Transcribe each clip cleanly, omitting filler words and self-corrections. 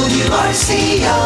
WRCO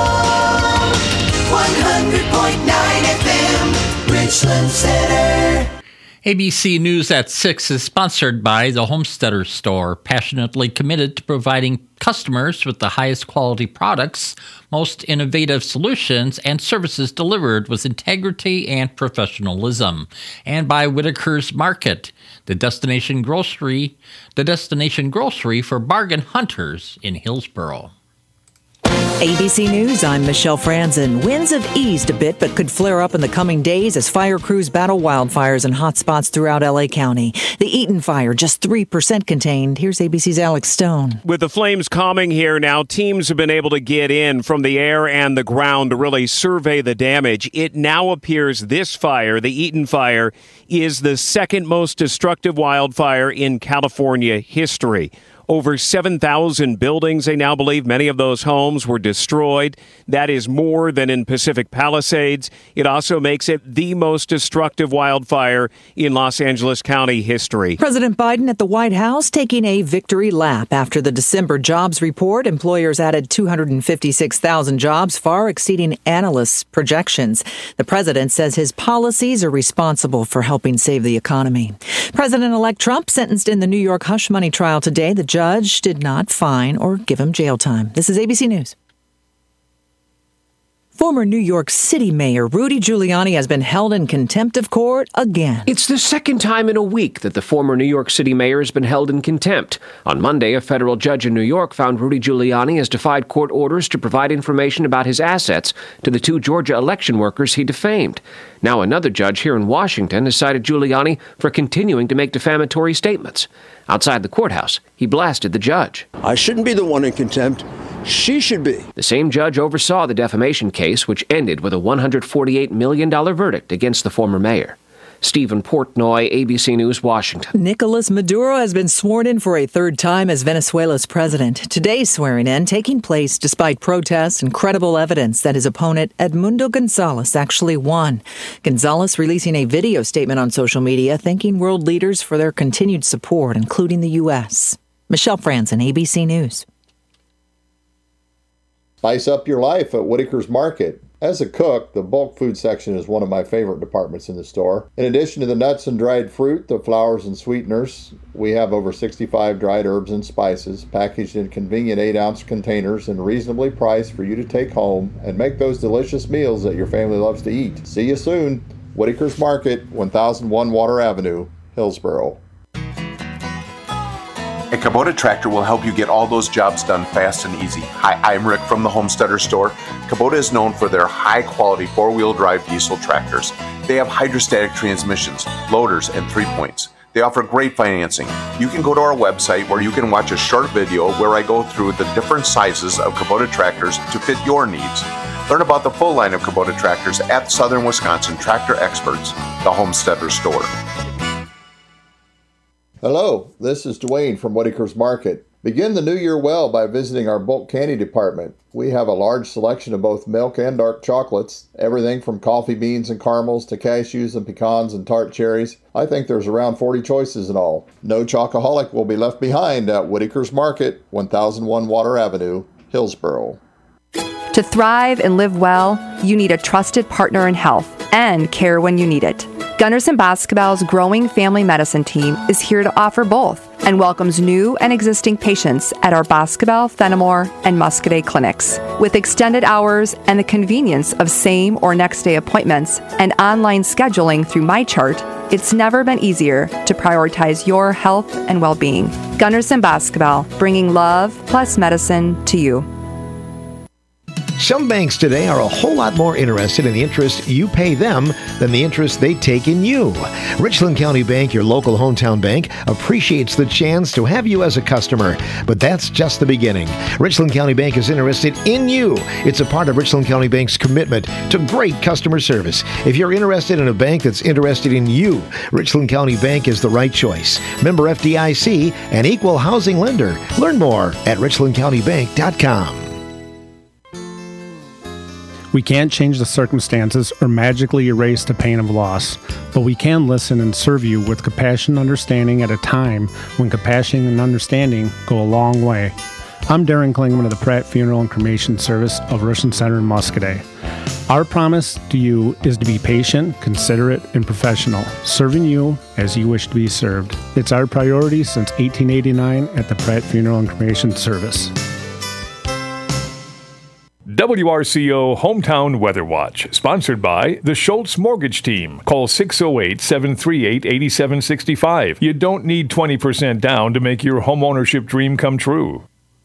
100.9 FM, Richland Center. ABC News at 6 is sponsored by the Homesteader Store, passionately committed to providing customers with the highest quality products, most innovative solutions, and services delivered with integrity and professionalism. And by Whitaker's Market, the destination grocery for bargain hunters in Hillsboro. ABC News, I'm Michelle Franzen. Winds have eased a bit, but could flare up in the coming days as fire crews battle wildfires in hot spots throughout L.A. County. The Eaton fire, just 3% contained. Here's ABC's Alex Stone. With the flames calming here now, teams have been able to get in from the air and the ground to really survey the damage. It now appears this fire, the Eaton fire, is the second most destructive wildfire in California history. Over 7,000 buildings, they now believe. Many of those homes were destroyed. That is more than in Pacific Palisades. It also makes it the most destructive wildfire in Los Angeles County history. President Biden at the White House taking a victory lap. After the December jobs report, employers added 256,000 jobs, far exceeding analysts' projections. The president says his policies are responsible for helping save the economy. President-elect Trump sentenced in the New York hush money trial today. The judge did not fine or give him jail time. This is ABC News. Former New York City Mayor Rudy Giuliani has been held in contempt of court again. It's the second time in a week that the former New York City mayor has been held in contempt. On Monday, a federal judge in New York found Rudy Giuliani has defied court orders to provide information about his assets to the two Georgia election workers he defamed. Now another judge here in Washington has cited Giuliani for continuing to make defamatory statements. Outside the courthouse, he blasted the judge. I shouldn't be the one in contempt. She should be. The same judge oversaw the defamation case, which ended with a $148 million verdict against the former mayor. Stephen Portnoy, ABC News, Washington. Nicolas Maduro has been sworn in for a third time as Venezuela's president. Today's swearing-in taking place despite protests and credible evidence that his opponent, Edmundo Gonzalez, actually won. Gonzalez releasing a video statement on social media thanking world leaders for their continued support, including the U.S. Michelle Franzen, ABC News. Spice up your life at Whitaker's Market. As a cook, the bulk food section is one of my favorite departments in the store. In addition to the nuts and dried fruit, the flours and sweeteners, we have over 65 dried herbs and spices packaged in convenient 8-ounce containers and reasonably priced for you to take home and make those delicious meals that your family loves to eat. See you soon. Whitaker's Market, 1001 Water Avenue, Hillsboro. A Kubota tractor will help you get all those jobs done fast and easy. Hi, I'm Rick from the Homesteader Store. Kubota is known for their high-quality four-wheel drive diesel tractors. They have hydrostatic transmissions, loaders, and 3-points. They offer great financing. You can go to our website where you can watch a short video where I go through the different sizes of Kubota tractors to fit your needs. Learn about the full line of Kubota tractors at Southern Wisconsin Tractor Experts, the Homesteader Store. Hello, this is Dwayne from Whitaker's Market. Begin the new year well by visiting our bulk candy department. We have a large selection of both milk and dark chocolates, everything from coffee beans and caramels to cashews and pecans and tart cherries. I think there's around 40 choices in all. No chocoholic will be left behind at Whitaker's Market, 1001 Water Avenue, Hillsboro. To thrive and live well, you need a trusted partner in health and care when you need it. Gunderson Basketball's growing family medicine team is here to offer both and welcomes new and existing patients at our Basketball, Fenimore, and Muscadet clinics. With extended hours and the convenience of same or next day appointments and online scheduling through MyChart, it's never been easier to prioritize your health and well-being. Gunderson Basketball, bringing love plus medicine to you. Some banks today are a whole lot more interested in the interest you pay them than the interest they take in you. Richland County Bank, your local hometown bank, appreciates the chance to have you as a customer, but that's just the beginning. Richland County Bank is interested in you. It's a part of Richland County Bank's commitment to great customer service. If you're interested in a bank that's interested in you, Richland County Bank is the right choice. Member FDIC, an equal housing lender. Learn more at richlandcountybank.com. We can't change the circumstances or magically erase the pain of loss, but we can listen and serve you with compassion and understanding at a time when compassion and understanding go a long way. I'm Darren Klingman of the Pratt Funeral and Cremation Service of Richland Center in Muscadet. Our promise to you is to be patient, considerate, and professional, serving you as you wish to be served. It's our priority since 1889 at the Pratt Funeral and Cremation Service. WRCO Hometown Weather Watch, sponsored by the Schultz Mortgage Team. Call 608-738-8765. You don't need 20% down to make your homeownership dream come true.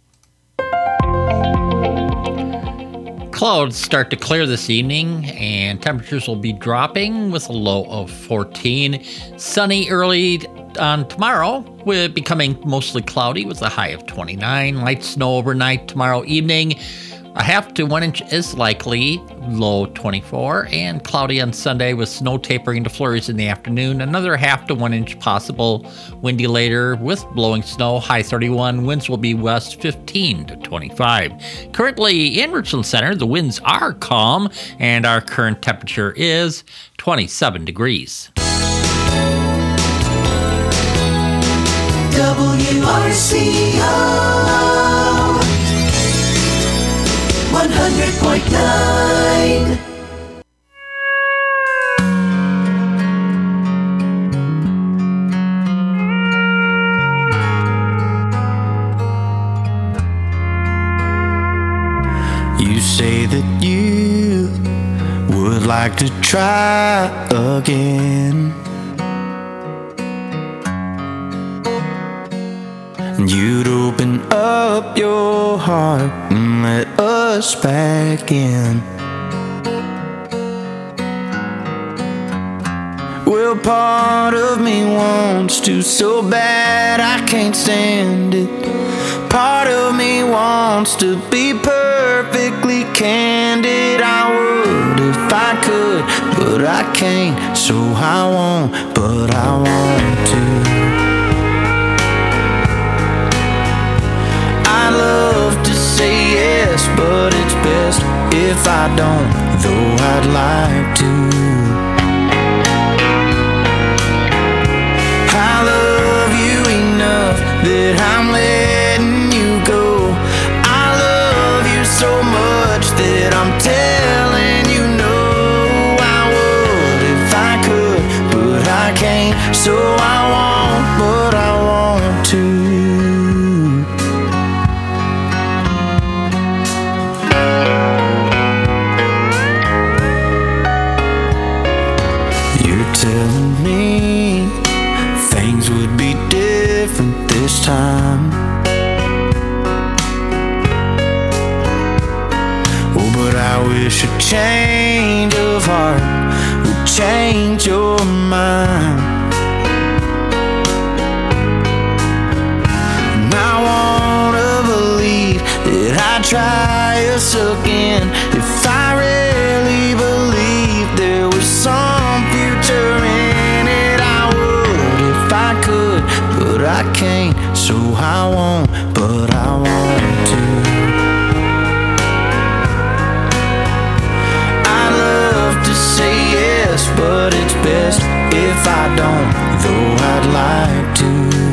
Clouds start to clear this evening, and temperatures will be dropping with a low of 14. Sunny early on tomorrow, with becoming mostly cloudy with a high of 29. Light snow overnight tomorrow evening. A half to 1 inch is likely, low 24, and cloudy on Sunday with snow tapering to flurries in the afternoon. Another half to 1 inch possible, windy later with blowing snow, high 31. Winds will be west 15 to 25. Currently in Richland Center, the winds are calm, and our current temperature is 27 degrees. WRCO 100.9. You say that you would like to try again. You'd open up your heart and let us back in. Well, part of me wants to so bad I can't stand it. Part of me wants to be perfectly candid. I would if I could, but I can't. So I won't, but I want to. I love to say yes, but it's best if I don't, though I'd like to. I love you enough that I'm letting you go. I love you so much that I'm telling you no. I would if I could, but I can't. So I won't, but I want to. Telling me things would be different this time. Oh, but I wish a change of heart would change your mind. And I wanna believe that I'd try us again if I really believed there was some future in it. I would if I could, but I can't. So I won't, but I want to. I love to say yes, but it's best if I don't, though I'd like to.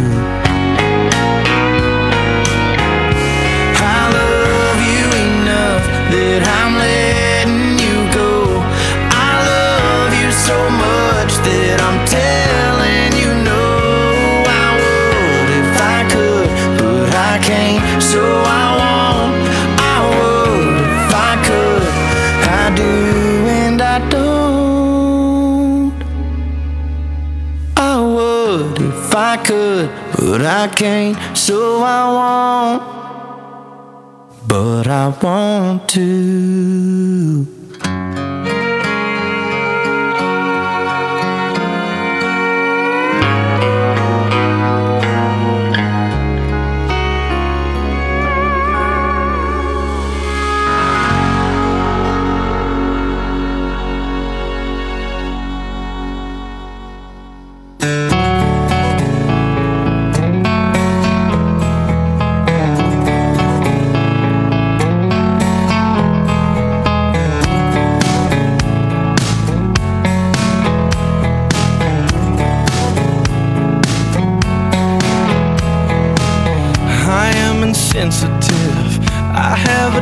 I love you enough that I'm letting you go. I love you so much that I'm telling you no. I would if I could, but I can't. So I won't. I would if I could. I do and I don't. I would if I could, but I can't. So I won't, but I want to. insensitive.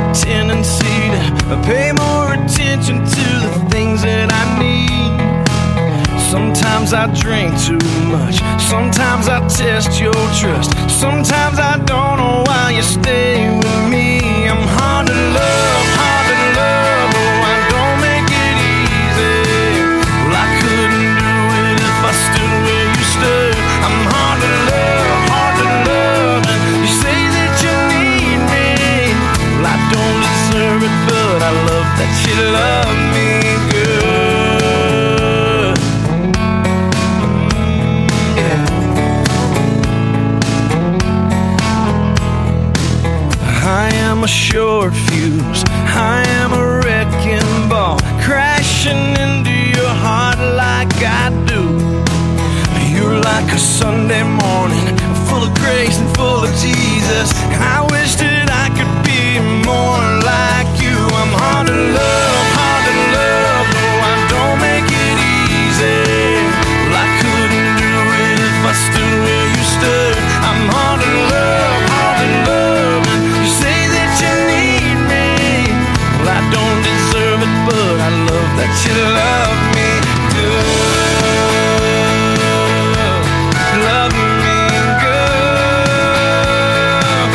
tendency to pay more attention to the things that I need. Sometimes I drink too much, sometimes I test your trust, sometimes I don't know why you stay with me. I'm hard to love, oh, I don't make it easy. Well, I couldn't do it if I stood where you stood. I'm hard to love, and you say that you need me. Well, I don't deserve it, but I love that you love me good. I am a short fuse, I am a wrecking ball, crashing into your heart like I do. You're like a Sunday morning, full of grace and full of Jesus. I wish that I could be more like you. I'm hard to love, no, I don't make it easy. Well, I couldn't do it if I stood where you stood. I'm hard to love, and you say that you need me. Well, I don't deserve it, but I love that you love me good. Love me good.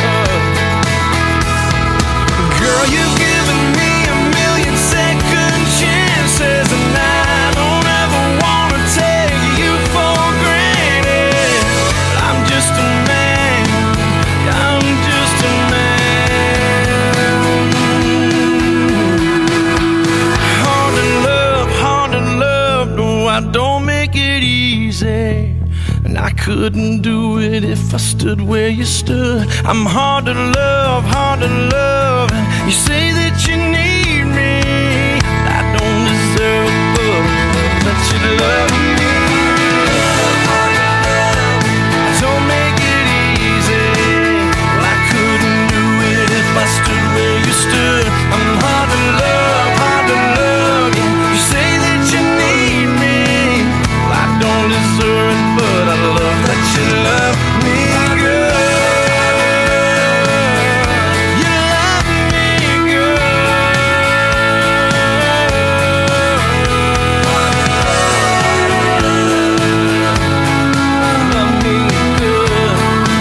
Girl, you've given me a million second chances, and I don't ever want to take you for granted. I'm just a man, I'm just a man. Hard to love, no, I don't make it easy. And I couldn't do it if I stood where you stood. I'm hard to love, and you say that you need me. I don't deserve it, but you love me. Don't make it easy. Well, I couldn't do it if I stood where you stood. I'm hard to love, yeah. You say that you need me. Well, I don't deserve it, but I love that you love me good. You love me good. Love me good.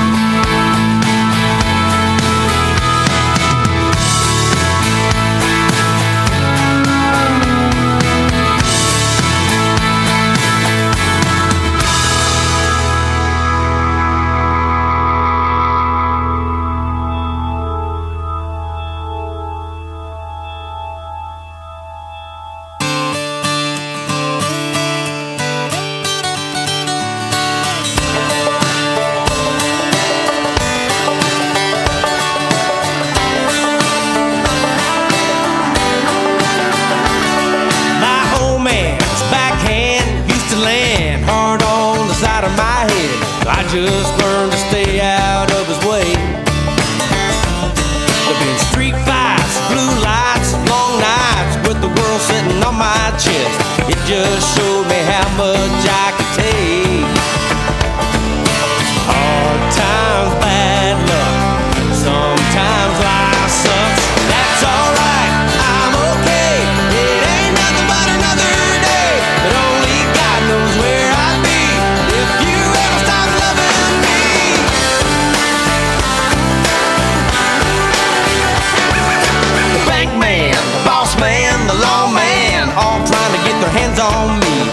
My old man's backhand used to land hard on the side of my head. I just learned to stay out of his way. There've been street fights, blue lights, long nights with the world sitting on my chest. It just showed me how much I could take. Hard times, bad luck. Sometimes life sucks. That's alright, I'm okay. It ain't nothing but another day. But only God knows where I'd be if you ever stop loving me. The bank man, the boss man, the law man, all trying to get their hands on me.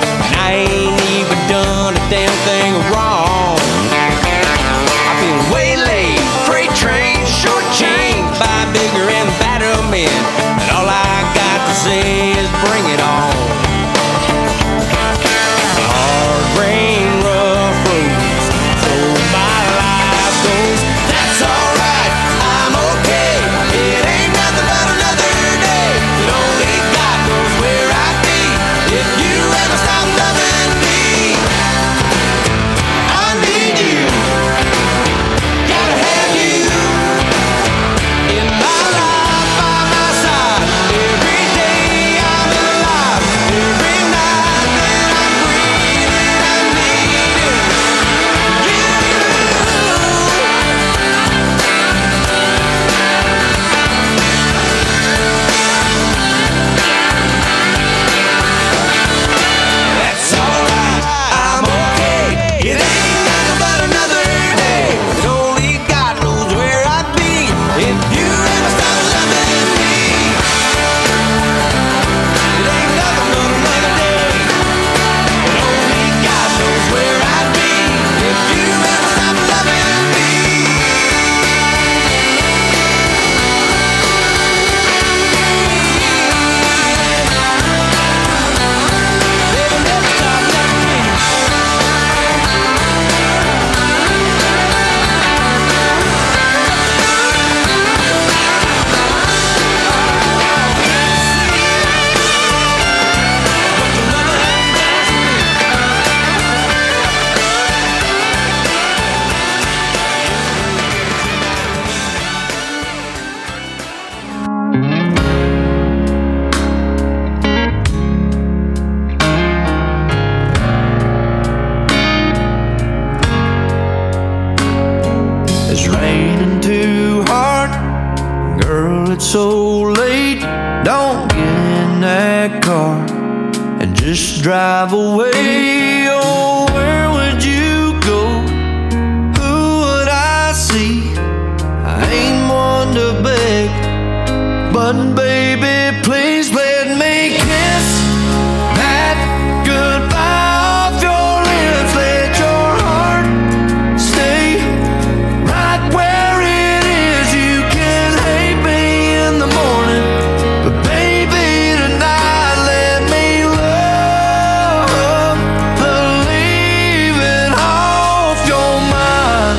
raining too hard. Girl, it's so late. Don't get in that car and just drive away. Oh, where would you go? Who would I see? I ain't one to beg, but baby, please let me kiss that goodbye off your lips. Let your heart stay right where it is. You can hate me in the morning, but baby, tonight let me love the leaving off your mind.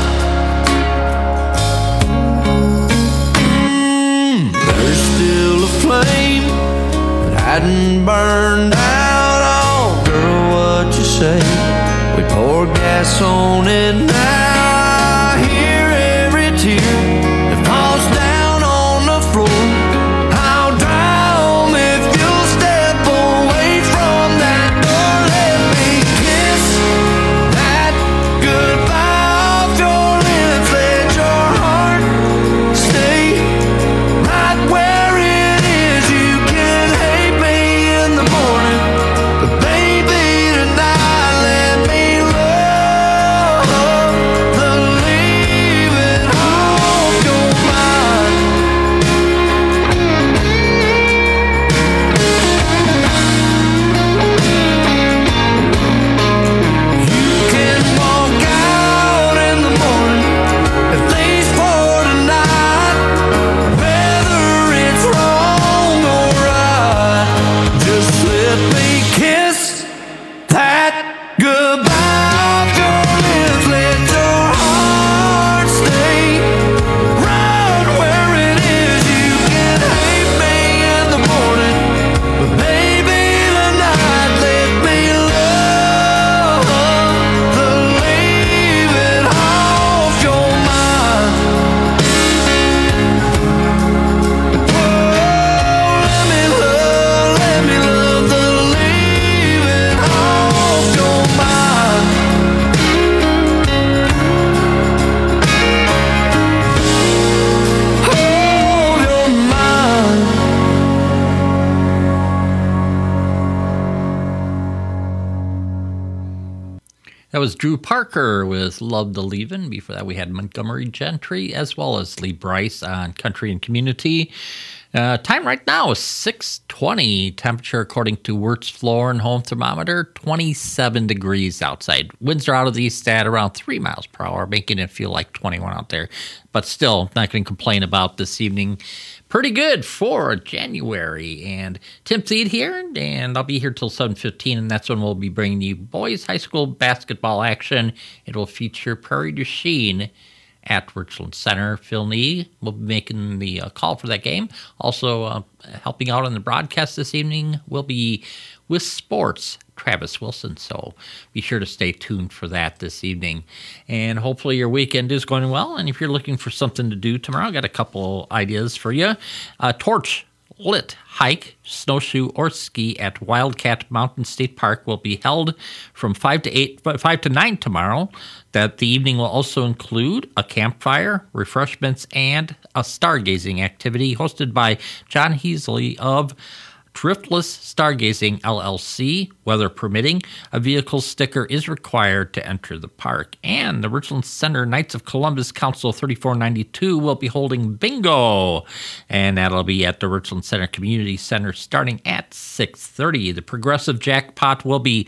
There's still a flame that hadn't burned out. Oh, girl, what you say? We pour gas on it now. I hear every tear that falls down on the floor. I'll drown if you'll step away from that door. Let me kiss that goodbye off your lips. Let your heart stay right where it is. You can hate me in the morning, but baby, tonight let me love the leaving off your mind. You can walk out in the morning, at least for tonight. Whether it's wrong or right, just let me kiss that goodbye off your lips. Let your heart stay right where it is. You can hate me in the morning, but baby, tonight let me love the leaving off your mind. Let me love the leaving off your mind. Hold your mind. That was Drew Parker with Love the Leavin'. Before that, we had Montgomery Gentry as well as Lee Bryce on Country and Community. Time right now is 6:20. Temperature, according to Wirtz Floor and Home Thermometer, 27 degrees outside. Winds are out of the east at around 3 miles per hour, making it feel like 21 out there. But still, not going to complain about this evening. Pretty good for January. And Tim Thede here, and I'll be here till 7:15, and that's when we'll be bringing you boys high school basketball action. It will feature Prairie du Chien at Richland Center. Phil Nee will be making the call for that game. Also helping out on the broadcast this evening will be with sports, Travis Wilson. So be sure to stay tuned for that this evening. And hopefully your weekend is going well. And if you're looking for something to do tomorrow, I got a couple ideas for you. Torch lit hike, snowshoe, or ski at Wildcat Mountain State Park will be held from 5 to 9 tomorrow. That the evening will also include a campfire, refreshments, and a stargazing activity hosted by John Heasley of Driftless Stargazing LLC. Weather permitting, a vehicle sticker is required to enter the park. And the Richland Center Knights of Columbus Council 3492 will be holding bingo, and that'll be at the Richland Center Community Center starting at 6:30. The progressive jackpot will be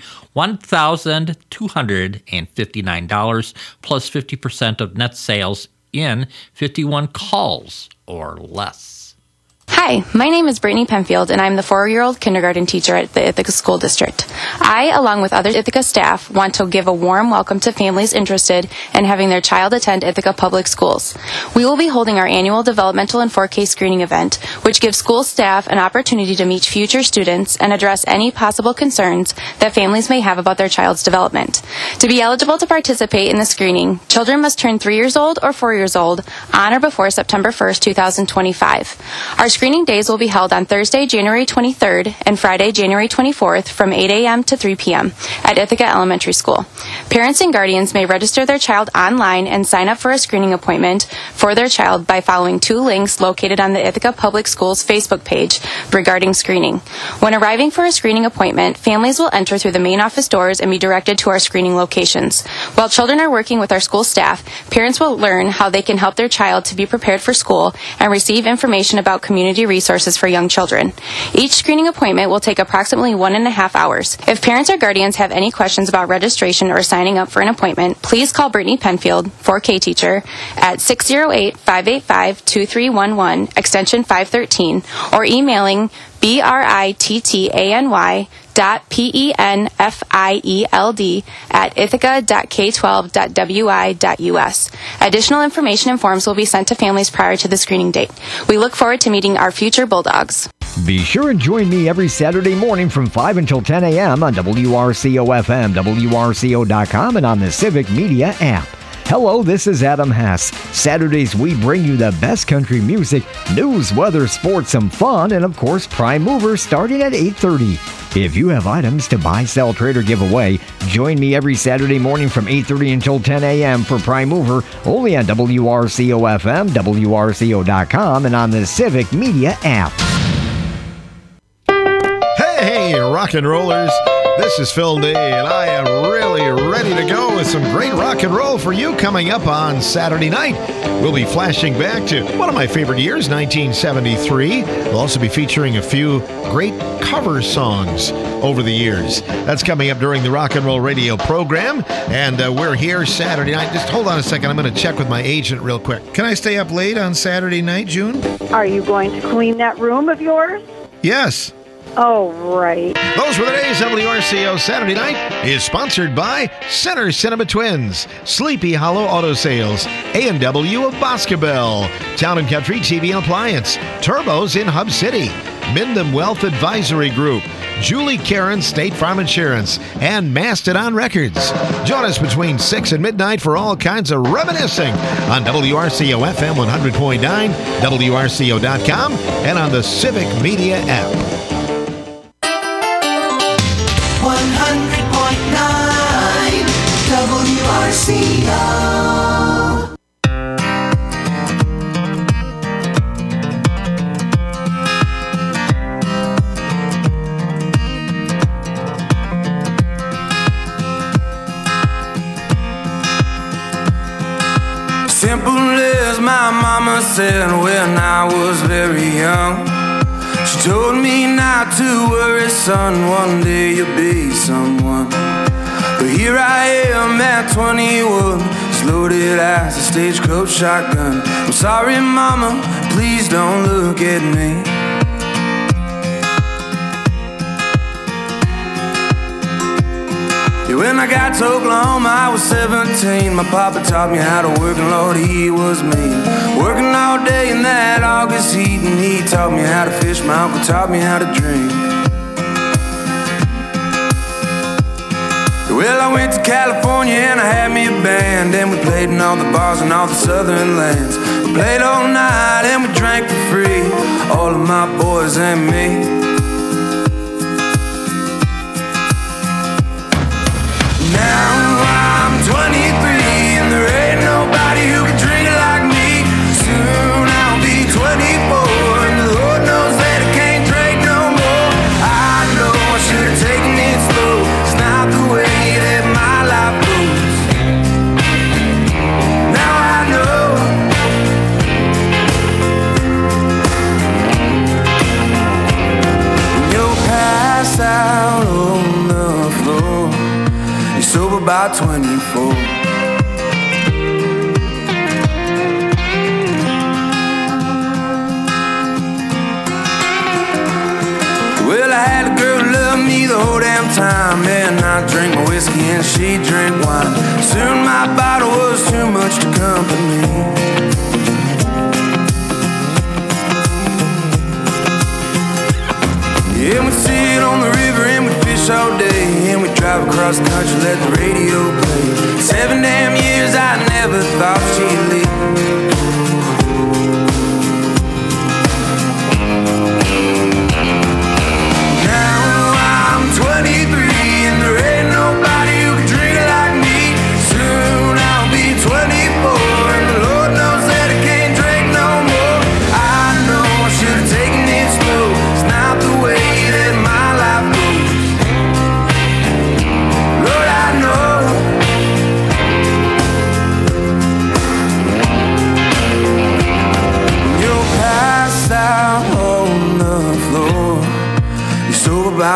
$1,259 plus 50% of net sales in 51 calls or less. Hi, my name is Brittany Penfield, and I'm the 4-year-old kindergarten teacher at the Ithaca School District. I, along with other Ithaca staff, want to give a warm welcome to families interested in having their child attend Ithaca Public Schools. We will be holding our annual developmental and 4K screening event, which gives school staff an opportunity to meet future students and address any possible concerns that families may have about their child's development. To be eligible to participate in the screening, children must turn 3 years old or 4 years old on or before September 1st, 2025. Our screening screening days will be held on Thursday, January 23rd and Friday, January 24th from 8 a.m. to 3 p.m. at Ithaca Elementary School. Parents and guardians may register their child online and sign up for a screening appointment for their child by following 2 links located on the Ithaca Public Schools Facebook page regarding screening. When arriving for a screening appointment, families will enter through the main office doors and be directed to our screening locations. While children are working with our school staff, parents will learn how they can help their child to be prepared for school and receive information about community resources for young children. Each screening appointment will take approximately 1.5 hours. If parents or guardians have any questions about registration or signing up for an appointment, please call Brittany Penfield, 4K teacher, at 608-585-2311, extension 513, or emailing brittany.penfield at ithaca.k12.wi.us. Additional information and forms will be sent to families prior to the screening date. We look forward to meeting our future Bulldogs. Be sure and join me every Saturday morning from 5 until 10 a.m. on WRCO-FM, WRCO.com, and on the Civic Media app. Hello, this is Adam Hess. Saturdays, we bring you the best country music, news, weather, sports, some fun, and of course, Prime Mover starting at 8:30. If you have items to buy, sell, trade, or give away, join me every Saturday morning from 8:30 until 10 a.m. for Prime Mover, only on WRCO-FM, WRCO.com, and on the Civic Media app. Hey, rock and rollers. This is Phil Day, and I am really ready to go with some great rock and roll for you coming up on Saturday night. We'll be flashing back to one of my favorite years, 1973. We'll also be featuring a few great cover songs over the years. That's coming up during the Rock and Roll Radio program, and we're here Saturday night. Just hold on a second. I'm going to check with my agent real quick. Can I stay up late on Saturday night, June? Are you going to clean that room of yours? Yes. Oh, right. Those were the days. WRCO Saturday Night is sponsored by Center Cinema Twins, Sleepy Hollow Auto Sales, A&W of Boscobel, Town & Country TV and Appliance, Turbos in Hub City, Mindham Wealth Advisory Group, Julie Karen State Farm Insurance, and Mastodon Records. Join us between 6 and midnight for all kinds of reminiscing on WRCO FM 100.9, WRCO.com, and on the Civic Media app. 100.9 WRCO. Simple as my mama said when I was very young. She told me not to worry, son, one day you'll be someone. But here I am at 21, as loaded as a stagecoach shotgun. I'm sorry, mama, please don't look at me. When I got to Oklahoma, I was 17. My papa taught me how to work, and Lord, he was mean. Working all day in that August heat, and he taught me how to fish. My uncle taught me how to drink. Well, I went to California and I had me a band, and we played in all the bars in all the southern lands. We played all night and we drank for free, all of my boys and me. Now I'm 23 and there ain't nobody who can drink it like me. Soon I'll be 24 and the Lord knows that I can't drink no more. I know I should have taken it slow. It's not the way that my life goes. Now I know. When you're passed out on the floor, sober by 24. Well, I had a girl who loved me the whole damn time, and I drank my whiskey and she drank wine. Soon my bottle was too much to company. Yeah, we'd sit on the river and we'd fish all day, and we'd drive across the country, let the radio play. 7 damn years I never thought she'd leave.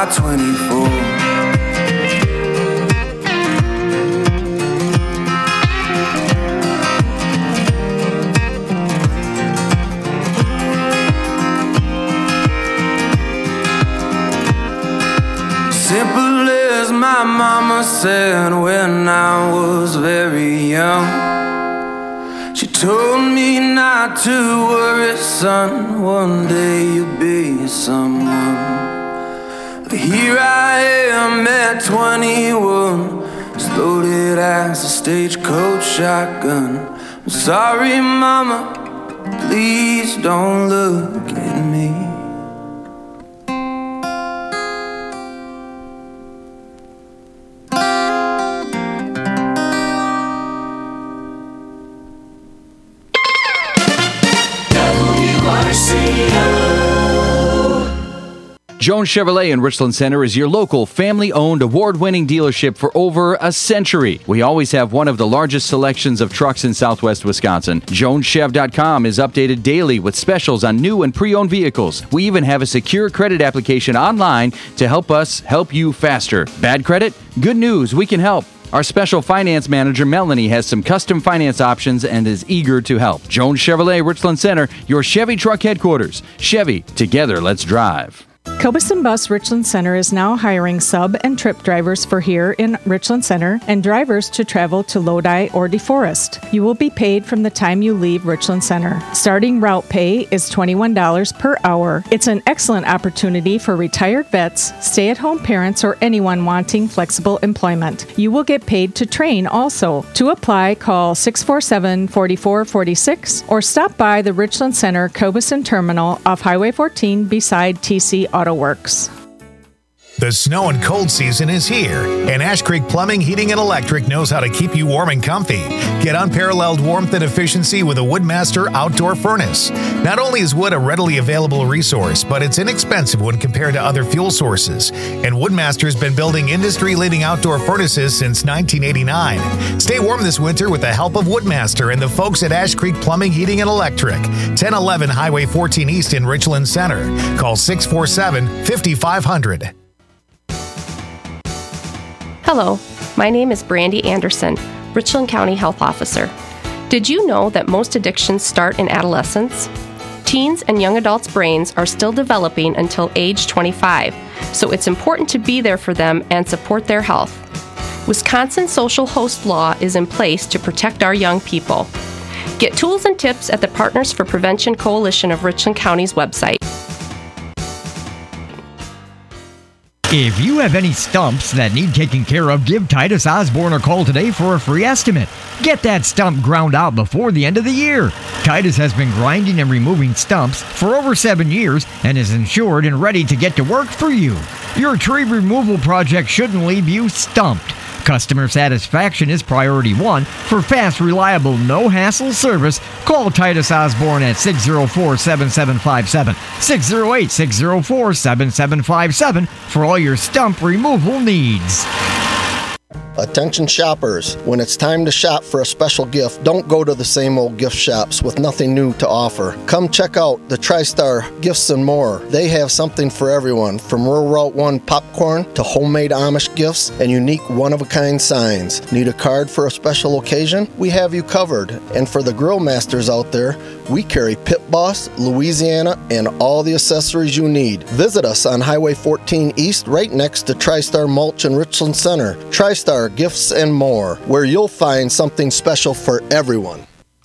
about 24. Simple as my mama said when I was very young. She told me not to worry, son, one day you'll be someone. Here I am at 21, as loaded as a stagecoach shotgun. I'm sorry, mama, please don't look at me. Jones Chevrolet in Richland Center is your local family-owned, award-winning dealership for over a century. We always have one of the largest selections of trucks in southwest Wisconsin. JonesChev.com is updated daily with specials on new and pre-owned vehicles. We even have a secure credit application online to help us help you faster. Bad credit? Good news, we can help. Our special finance manager, Melanie, has some custom finance options and is eager to help. Jones Chevrolet, Richland Center, your Chevy truck headquarters. Chevy, together, let's drive. Cobus Bus Richland Center is now hiring sub and trip drivers for here in Richland Center and drivers to travel to Lodi or DeForest. You will be paid from the time you leave Richland Center. Starting route pay is $21 per hour. It's an excellent opportunity for retired vets, stay-at-home parents, or anyone wanting flexible employment. You will get paid to train also. To apply, call 647-4446 or stop by the Richland Center Cobus Terminal off Highway 14 beside TC Auto Works. The snow and cold season is here, and Ash Creek Plumbing, Heating, and Electric knows how to keep you warm and comfy. Get unparalleled warmth and efficiency with a Woodmaster outdoor furnace. Not only is wood a readily available resource, but it's inexpensive when compared to other fuel sources. And Woodmaster's been building industry-leading outdoor furnaces since 1989. Stay warm this winter with the help of Woodmaster and the folks at Ash Creek Plumbing, Heating, and Electric. 1011 Highway 14 East in Richland Center. Call 647-5500. Hello, my name is Brandy Anderson, Richland County Health Officer. Did you know that most addictions start in adolescence? Teens and young adults' brains are still developing until age 25, so it's important to be there for them and support their health. Wisconsin social host law is in place to protect our young people. Get tools and tips at the Partners for Prevention Coalition of Richland County's website. If you have any stumps that need taken care of, give Titus Osborne a call today for a free estimate. Get that stump ground out before the end of the year. Titus has been grinding and removing stumps for over 7 years and is insured and ready to get to work for you. Your tree removal project shouldn't leave you stumped. Customer satisfaction is priority one. For fast, reliable, no-hassle service, call Titus Osborne at 604-7757, 608-604-7757 for all your stump removal needs. Attention shoppers, when it's time to shop for a special gift, don't go to the same old gift shops with nothing new to offer. Come check out the TriStar Gifts and More. They have something for everyone, from Rural Route 1 popcorn to homemade Amish gifts and unique one-of-a-kind signs. Need a card for a special occasion? We have you covered. And for the grill masters out there, we carry Pit Boss, Louisiana, and all the accessories you need. Visit us on Highway 14 East, right next to TriStar Mulch in Richland Center. TriStar Gifts and More, where you'll find something special for everyone.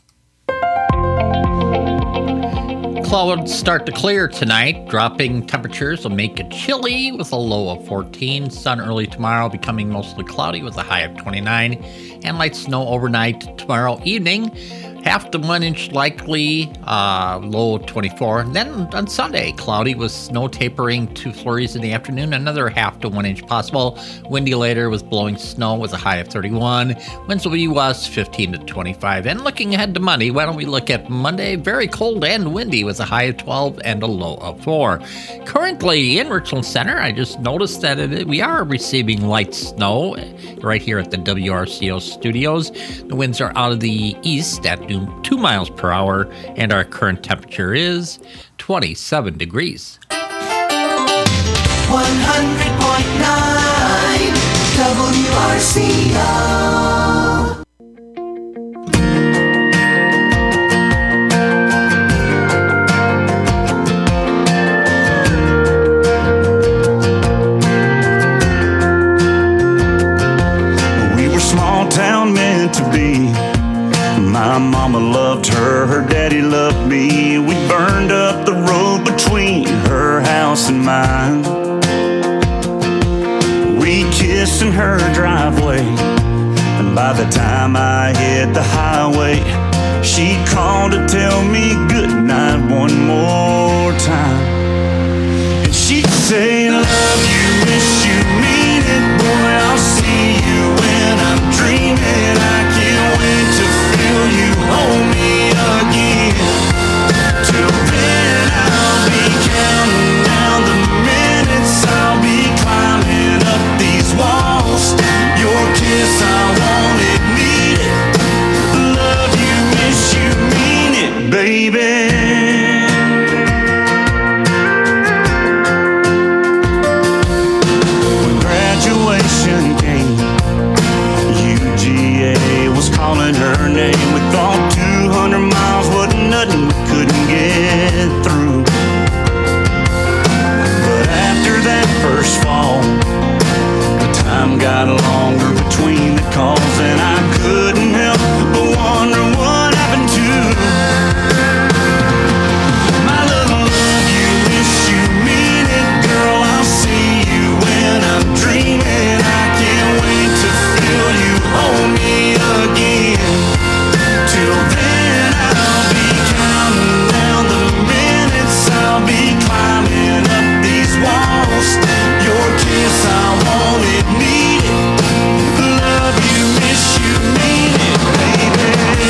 Clouds start to clear tonight. Dropping temperatures will make it chilly with a low of 14. Sun early tomorrow, becoming mostly cloudy with a high of 29. And light snow overnight tomorrow evening. Half to 1 inch likely, low 24. And then on Sunday, cloudy with snow tapering to flurries in the afternoon. Another half to 1 inch possible. Windy later with blowing snow with a high of 31. Winds will be west 15 to 25. And looking ahead to Monday, why don't we look at Monday? Very cold and windy with a high of 12 and a low of 4. Currently in Richland Center, I just noticed that we are receiving light snow right here at the WRCO studios. The winds are out of the east at 2 miles per hour, and our current temperature is 27 degrees. 100.9 WRCO. To be. My mama loved her, her daddy loved me. We burned up the road between her house and mine. We kissed in her driveway, and by the time I hit the highway, she called to tell me goodnight one more time. And she'd say, love you, miss you, mean it, boy, I'll see you when I'm dreaming. I can't wait to feel you hold me again. Till then I'll be counting down the minutes, I'll be climbing up these walls. Your kiss, I want it, need it. Love you, miss you, mean it, baby. Calling her name, we thought 200 miles wasn't nothing we couldn't get through. But after that first fall, the time got longer between the calls, and I couldn't help but wonder what happened to my little love you, miss you, mean it, girl, I'll see you when I'm dreaming. I can't wait to feel you hold me again. Till then I'll be counting down the minutes, I'll be climbing up these walls. Your kiss, I want it, need it. Love you, miss you, mean it, baby.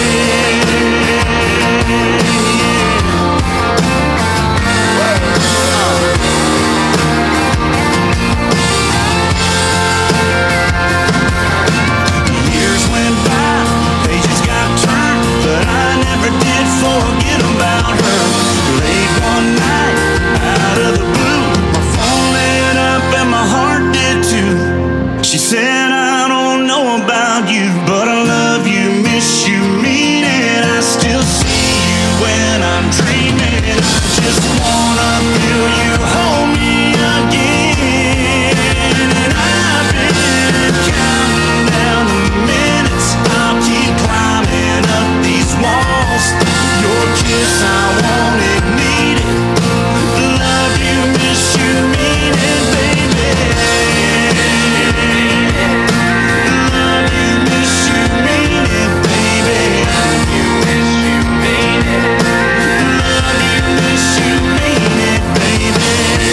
Years went by, pages got turned, but I never did forget about her. Late one night, out of the blue, my phone lit up and my heart did too. She said, I don't know about you, but I love you, miss you, mean it. I still see you when I'm dreaming. I just wanna feel you hold me again. And I've been counting down the minutes, I'll keep climbing up these walls. Your kiss, I want it, need it. Love you, miss you, mean it, baby. Love you, miss you, mean it, baby. Love you, miss you, mean it. Love you, miss you, mean it, baby.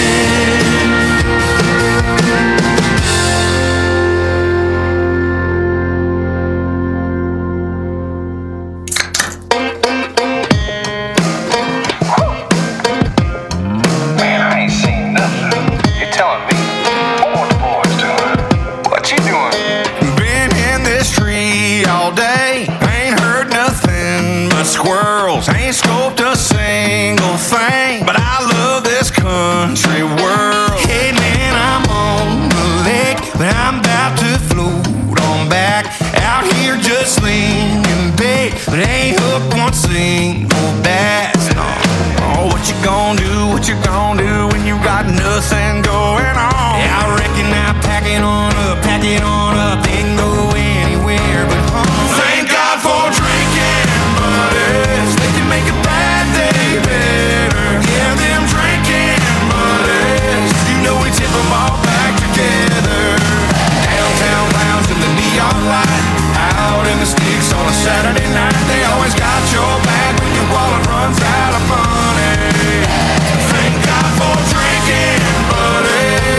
Man, I ain't seen nothing. You telling me? What the boys doing? What you doing? Been in this tree all day, ain't heard nothing but squirrels, ain't scoped a single thing, but I love this country world. Hey man, I'm on the lake, but I'm about to float on back, out here just leaning bait, but ain't hooked one single bass. Oh, what you gonna do, what you gonna do when you got nothing going on? Yeah, I reckon I pack it on up, ain't go anywhere but home. Thank God for drinking buddies, they can make a bad day better. Yeah, them drinking buddies, you know we tip them all back together. Downtown lounge in the neon light, out in the sticks on a Saturday night. They always got your back when your wallet runs out of money. Thank God for drinking buddies.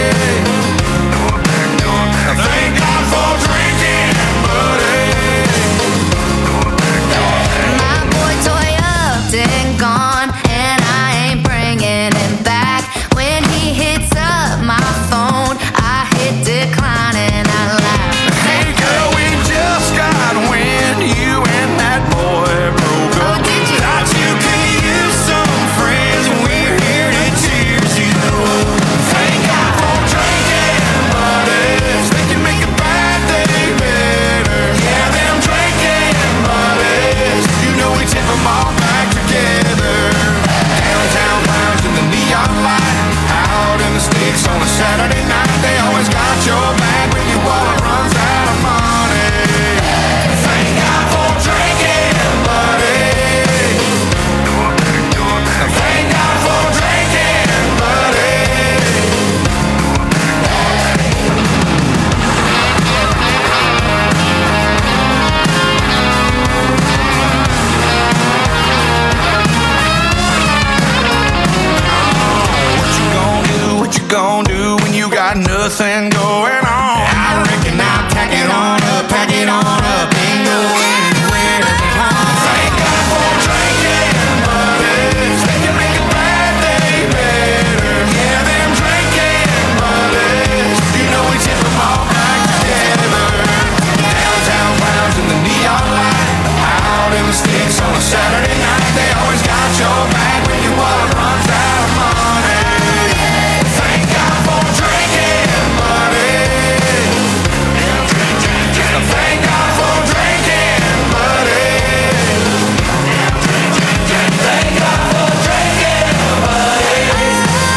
got nothing going on. I reckon I'll pack it on up, ain't going anywhere but home. Thank God for drinking buddies, they can make a bad day better. Yeah, them drinking buddies, you know we tip them all back together. Downtown clowns in the neon light, out in the sticks on a Saturday night. They always got your back when your wallet runs out of money. Thank God for drinking buddies. Thank God for drinking buddies. Thank God for drinking buddies.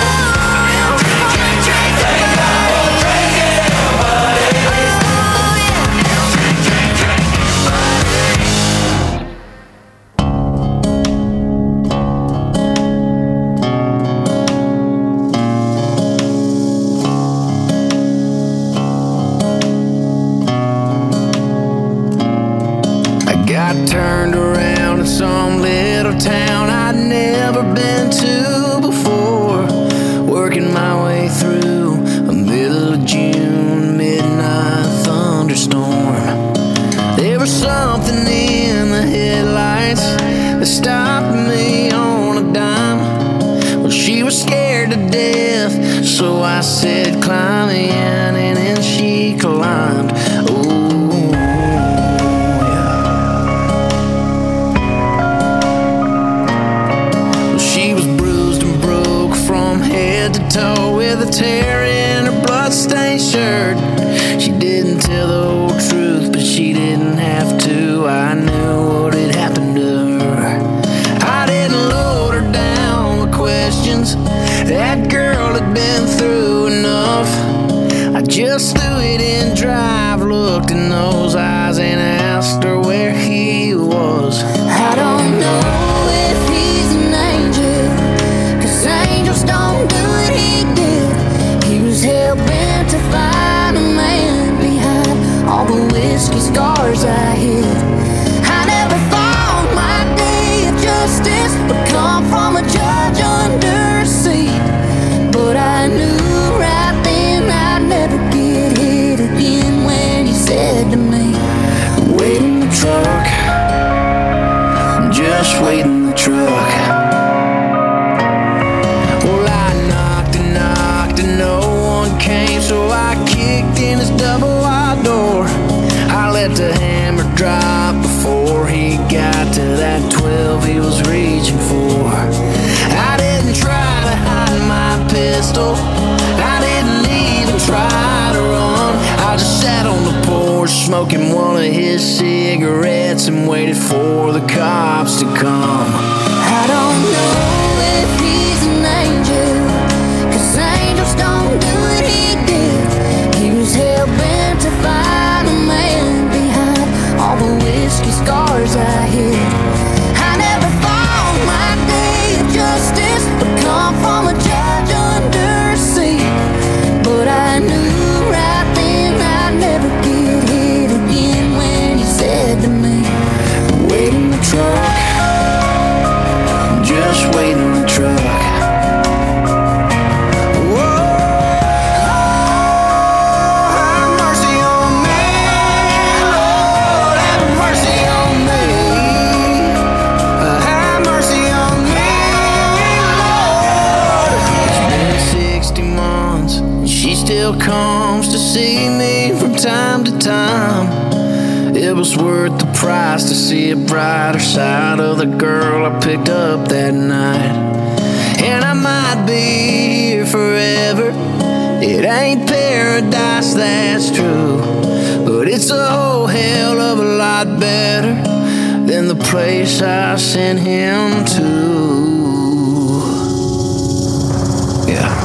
Thank God for drinking got turned around in some little town I'd never been to before. Working my way through a middle of June midnight thunderstorm. There was something in the headlights that stopped me on a dime. Well, she was scared to death, so I said, climb in, and then she climbed. Toe with a tear in her bloodstained shirt. She didn't tell the whole truth, but she didn't have to. I knew what had happened to her. I didn't load her down with questions. That girl had been through enough. I just threw it in drive, looked in those eyes, and asked her where he was. I don't know if he's an angel, 'cause angels don't do what he did. He was hell-bent to find a man behind all the whiskey scars I hid. I never thought my day of justice would come from a judge under a seat, but I knew right then I'd never get hit again when he said to me, wait in the truck, just wait in the truck. Well, I knocked and no one came, so I kicked in his double-wide door. I let the hammer drop before he got to that 12 he was reaching for. I didn't try to hide my pistol, I didn't even try to run. I just sat on the porch smoking one of his cigarettes and waited for the cops to come. I don't know if he's an angel, 'cause angels don't do what he did. He was hell-bent to find a man behind all the whiskey scars I hid. I never thought my day of justice would come from a judge under a seat, but I knew right then I'd never get hit again when he said to me, wait in the truck, just wait in the truck. Still comes to see me from time to time. It was worth the price to see a brighter side of the girl I picked up that night. And I might be here forever. It ain't paradise, that's true, but it's a whole hell of a lot better than the place I sent him to. Yeah.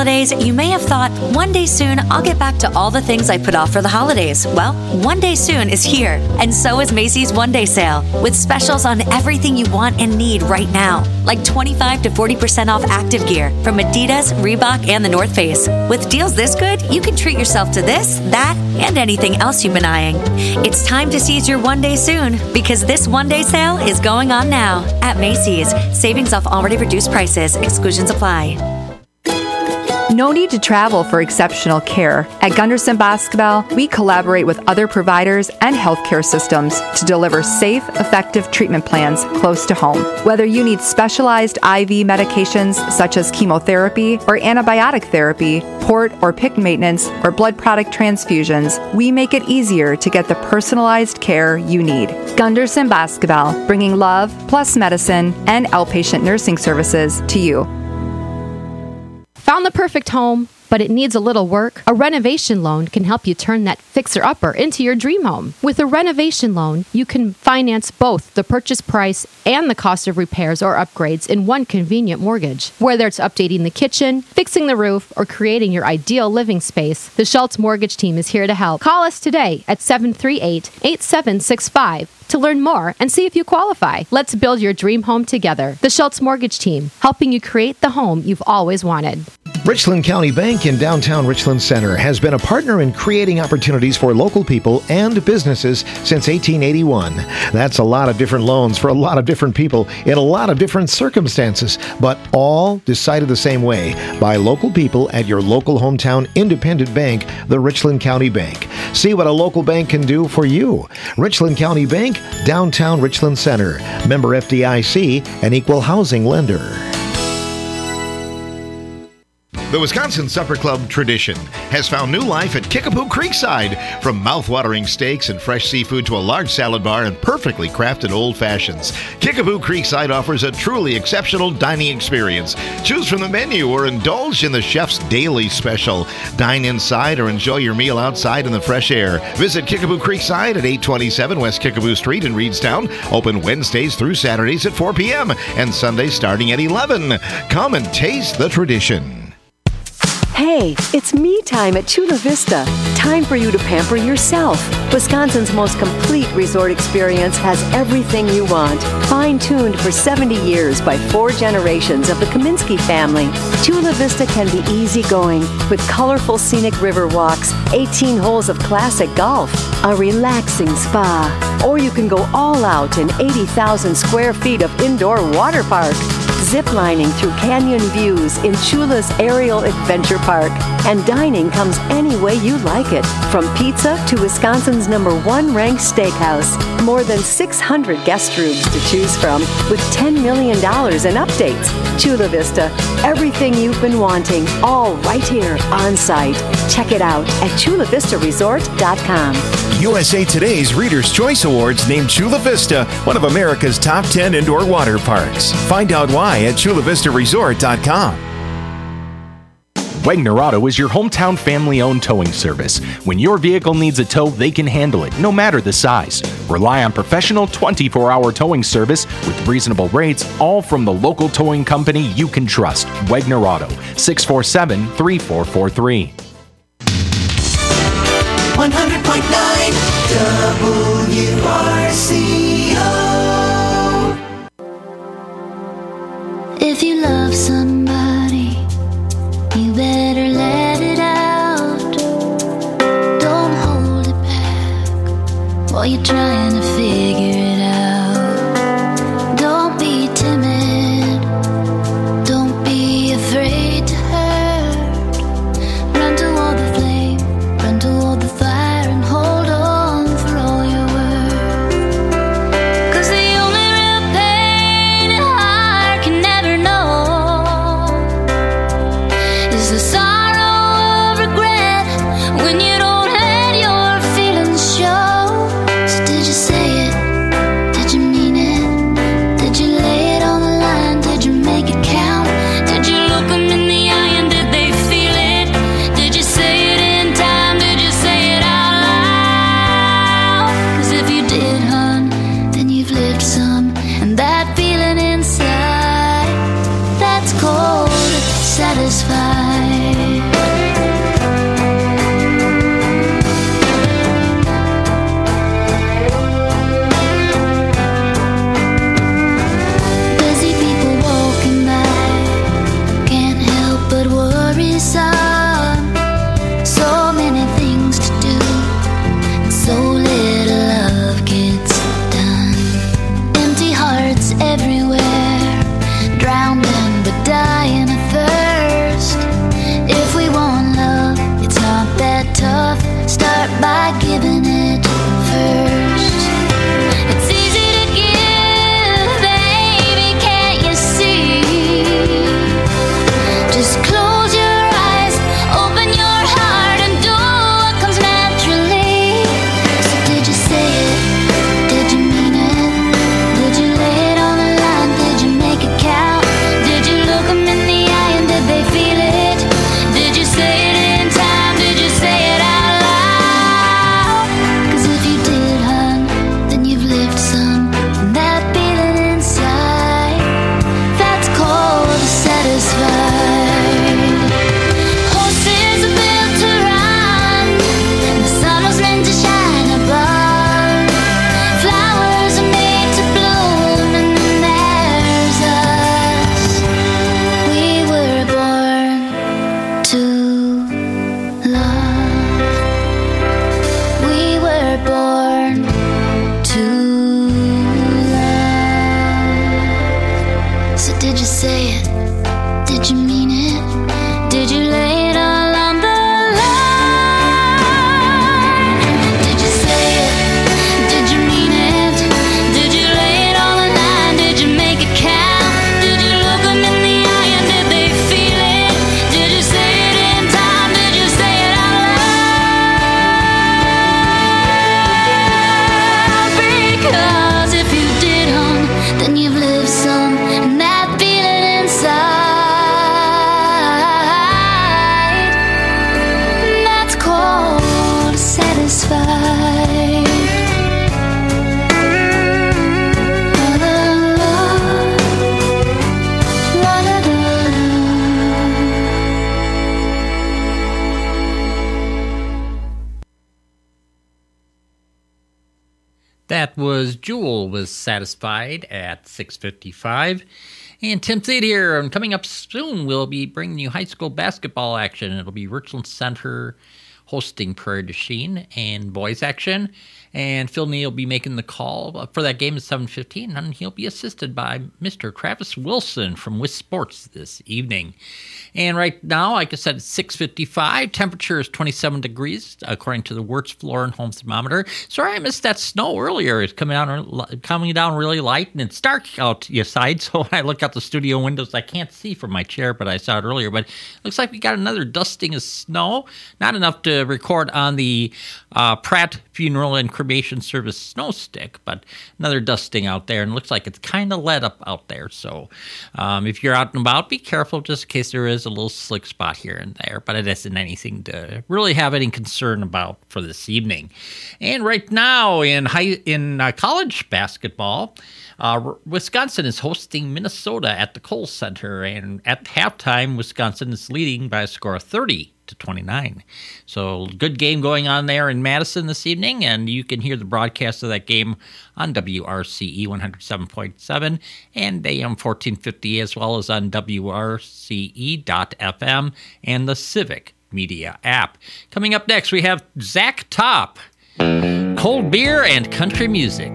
holidays, you may have thought, one day soon, I'll get back to all the things I put off for the holidays. Well, one day soon is here, and so is Macy's One Day Sale, with specials on everything you want and need right now, like 25 to 40% off active gear from Adidas, Reebok, and the North Face. With deals this good, you can treat yourself to this, that, and anything else you've been eyeing. It's time to seize your one day soon, because this one day sale is going on now at Macy's. Savings off already reduced prices. Exclusions apply. No need to travel for exceptional care. At Gunderson Basketball, we collaborate with other providers and healthcare systems to deliver safe, effective treatment plans close to home. Whether you need specialized IV medications such as chemotherapy or antibiotic therapy, port or PICC maintenance, or blood product transfusions, we make it easier to get the personalized care you need. Gunderson Basketball, bringing love plus medicine and outpatient nursing services to you. Found the perfect home, but it needs a little work? A renovation loan can help you turn that fixer-upper into your dream home. With a renovation loan, you can finance both the purchase price and the cost of repairs or upgrades in one convenient mortgage. Whether it's updating the kitchen, fixing the roof, or creating your ideal living space, the Schultz Mortgage Team is here to help. Call us today at 738-8765 to learn more and see if you qualify. Let's build your dream home together. The Schultz Mortgage Team, helping you create the home you've always wanted. Richland County Bank in downtown Richland Center has been a partner in creating opportunities for local people and businesses since 1881. That's a lot of different loans for a lot of different people in a lot of different circumstances, but all decided the same way by local people at your local hometown independent bank, the Richland County Bank. See what a local bank can do for you. Richland County Bank, downtown Richland Center. Member FDIC, an equal housing lender. The Wisconsin Supper Club tradition has found new life at Kickapoo Creekside. From mouth-watering steaks and fresh seafood to a large salad bar and perfectly crafted old fashions, Kickapoo Creekside offers a truly exceptional dining experience. Choose from the menu or indulge in the chef's daily special. Dine inside or enjoy your meal outside in the fresh air. Visit Kickapoo Creekside at 827 West Kickapoo Street in Reedstown. Open Wednesdays through Saturdays at 4 p.m. and Sundays starting at 11. Come and taste the tradition. Hey, it's me time at Chula Vista. Time for you to pamper yourself. Wisconsin's most complete resort experience has everything you want. Fine-tuned for 70 years by 4 generations of the Kaminsky family. Chula Vista can be easygoing with colorful scenic river walks, 18 holes of classic golf, a relaxing spa, or you can go all out in 80,000 square feet of indoor water park. Ziplining through canyon views in Chula's Aerial Adventure Park. And dining comes any way you like it, from pizza to Wisconsin's #1 ranked steakhouse. More than 600 guest rooms to choose from, with $10 million in updates. Chula Vista, everything you've been wanting, all right here on site. Check it out at chulavistaresort.com. USA Today's Reader's Choice Awards named Chula Vista one of America's top 10 indoor water parks. Find out why at chulavistaresort.com. Wagner Auto is your hometown family-owned towing service. When your vehicle needs a tow, they can handle it, no matter the size. Rely on professional 24-hour towing service with reasonable rates, all from the local towing company you can trust. Wagner Auto, 647-3443. 100.9 WRCO. If you love somebody, you better let it out. Don't hold it back while you're trying to figure it out. Don't be timid. Don't be afraid to hurt. Run toward the flame, run toward the fire, and hold on for all you're worth. 'Cause the only real pain a heart can never know is the sorrow of regret when you don't let your feelings show. So did you say That was Jewel was Satisfied at 6:55. And Tim Thede here, and coming up soon, we'll be bringing you high school basketball action. It'll be Richland Center hosting Prairie du Chien and boys action. And Phil Neal will be making the call for that game at 7:15, and he'll be assisted by Mr. Travis Wilson from WIS Sports this evening. And right now, like I said, it's 6:55. Temperature is 27 degrees, according to the Wirtz Floor and Home Thermometer. Sorry I missed that snow earlier. It's coming down really light, and it's dark outside, so when I look out the studio windows, I can't see from my chair, but I saw it earlier. But it looks like we got another dusting of snow. Not enough to record on the Pratt Funeral and Cremation Service snow stick, but another dusting out there, and it looks like it's kind of let up out there. So if you're out and about, be careful just in case there is a little slick spot here and there, but it isn't anything to really have any concern about for this evening. And right now in college basketball, Wisconsin is hosting Minnesota at the Kohl Center, and at halftime, Wisconsin is leading by a score of 30-29. So good game going on there in Madison this evening, and you can hear the broadcast of that game on WRCE 107.7 and AM 1450, as well as on WRCE.FM and the Civic Media app. Coming up next, we have Zach Top, cold beer and country music.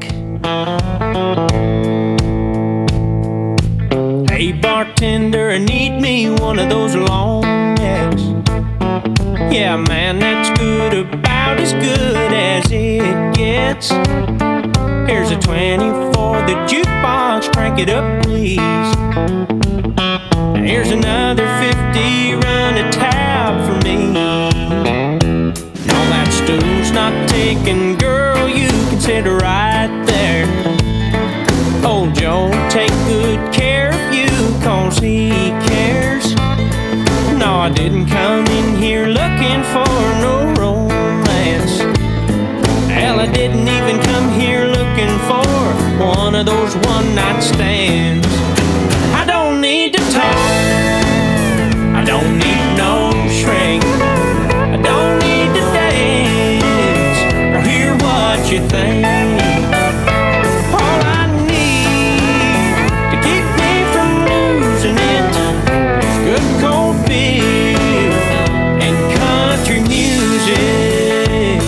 Hey bartender, I need me one of those long necks. Yeah, man, that's good, about as good as it gets. Here's a 20 for the jukebox, crank it up, please. Here's another 50, run a tab for me. No, that stool's not taken, girl, you can sit right there. Old Joe, take good care of you, 'cause he cares. No, I didn't come in here looking for no romance. Hell, I didn't even come here looking for one of those one-night stands. I don't need to talk, I don't need no shrink, I don't need to dance or hear what you think. All I need to keep me from losing it is good cold beer and country music.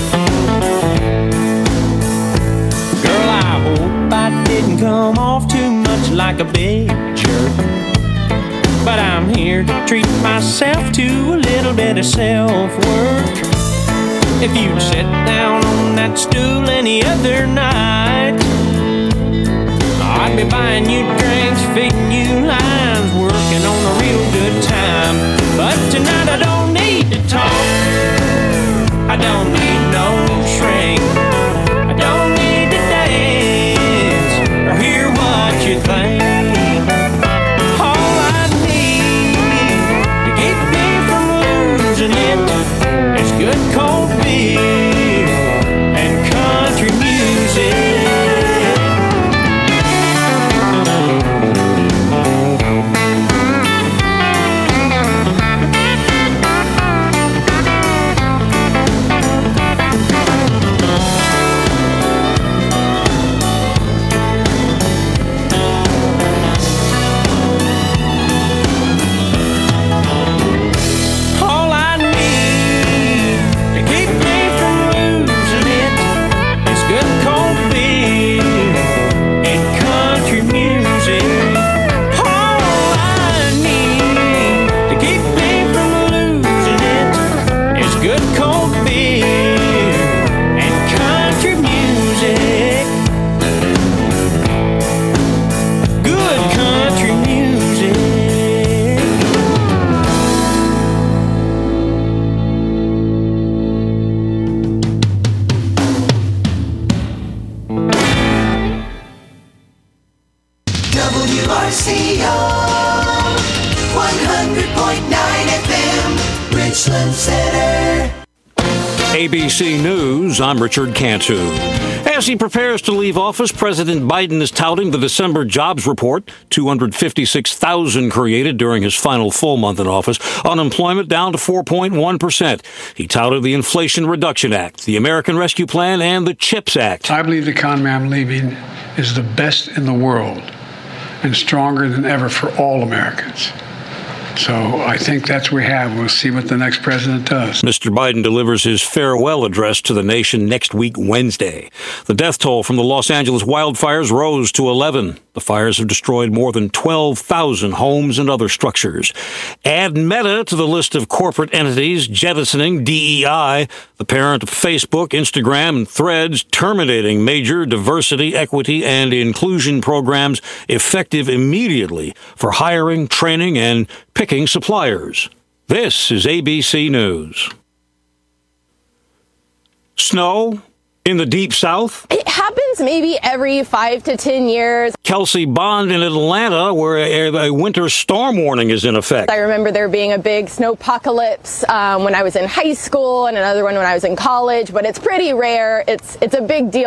Girl, I hope I didn't come off too much like a big jerk, but I'm here to treat myself to a little bit of self-work. If you'd sit down on that stool any other night, I'd be buying you drinks, feeding you lines, working on a real good time. But tonight I don't need to talk, I don't need no shrink, I don't need to dance or hear what you think. All I need to keep me from losing it is good cold beer and country music. WRCO 100.9 FM, Richland Center. ABC News, I'm Richard Cantu. As he prepares to leave office, President Biden is touting the December jobs report, 256,000 created during his final full month in office, unemployment down to 4.1%. He touted the Inflation Reduction Act, the American Rescue Plan, and the CHIPS Act. I believe the economy I'm leaving is the best in the world and stronger than ever for all Americans. So I think that's what we have. We'll see what the next president does. Mr. Biden delivers his farewell address to the nation next week, Wednesday. The death toll from the Los Angeles wildfires rose to 11. The fires have destroyed more than 12,000 homes and other structures. Add Meta to the list of corporate entities jettisoning DEI, the parent of Facebook, Instagram, and Threads, terminating major diversity, equity, and inclusion programs effective immediately for hiring, training, and picking suppliers. This is ABC News. Snow in the Deep South? It happens maybe every 5 to 10 years. Kelsey Bond in Atlanta, where a winter storm warning is in effect. I remember there being a big snowpocalypse when I was in high school and another one when I was in college, but it's pretty rare. It's a big deal.